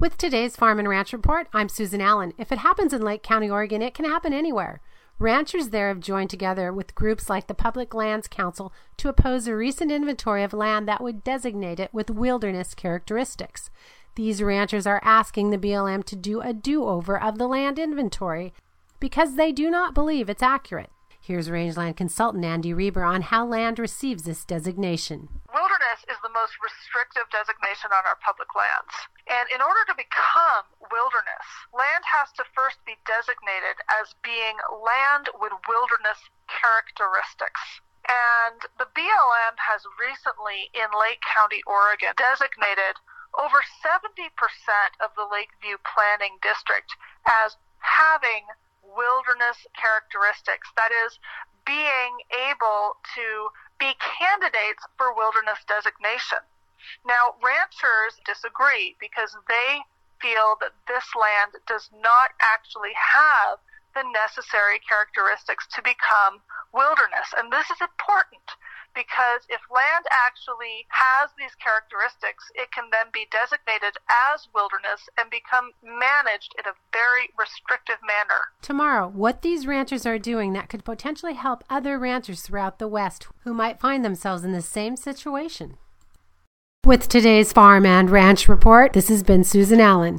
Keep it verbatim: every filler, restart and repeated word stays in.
With today's Farm and Ranch Report, I'm Susan Allen. If it happens in Lake County, Oregon, it can happen anywhere. Ranchers there have joined together with groups like the Public Lands Council to oppose a recent inventory of land that would designate it with wilderness characteristics. These ranchers are asking the B L M to do a do-over of the land inventory because they do not believe it's accurate. Here's rangeland consultant Andy Reber on how land receives this designation. Wilderness is the most restrictive designation on our public lands. And in order to become wilderness, land has to first be designated as being land with wilderness characteristics. And the B L M has recently, in Lake County, Oregon, designated over seventy percent of the Lakeview Planning District as having wilderness characteristics. That is, being able to be candidates for wilderness designation. Now, ranchers disagree because they feel that this land does not actually have the necessary characteristics to become wilderness. And this is important because if land actually has these characteristics, it can then be designated as wilderness and become managed in a very restrictive manner. Tomorrow, what these ranchers are doing that could potentially help other ranchers throughout the West who might find themselves in the same situation. With today's Farm and Ranch Report, this has been Susan Allen.